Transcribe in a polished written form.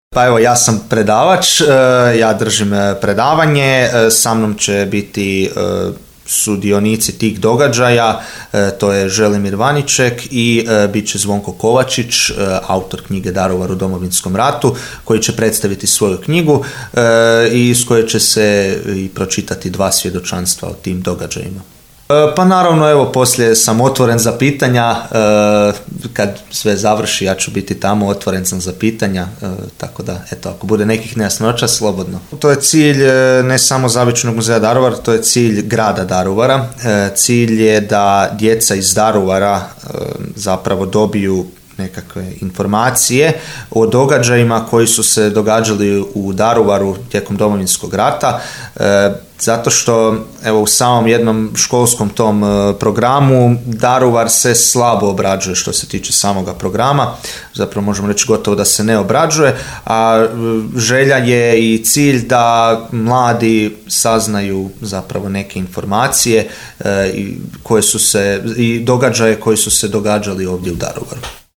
Pa evo, ja sam predavač, ja držim predavanje, sa mnom će biti sudionici tih događaja, to je Želimir Vaniček i bit će Zvonko Kovačić, autor knjige Daruvar u Domovinskom ratu, koji će predstaviti svoju knjigu i iz koje će se i pročitati 2 svjedočanstva o tim događajima. Pa naravno, evo, poslije sam otvoren za pitanja, kad sve završi ja ću biti tamo, otvoren sam za pitanja, tako da, eto, ako bude nekih nejasnoća, slobodno. To je cilj ne samo Zavičajnog muzeja Daruvar, to je cilj grada Daruvara. Cilj je da djeca iz Daruvara zapravo dobiju nekakve informacije o događajima koji su se događali u Daruvaru tijekom Domovinskog rata, zato što evo u samom jednom školskom tom programu Daruvar se slabo obrađuje što se tiče samoga programa, zapravo možemo reći gotovo da se ne obrađuje, a želja je i cilj da mladi saznaju zapravo neke informacije koje su se, i događaje koji su se događali ovdje u Daruvaru.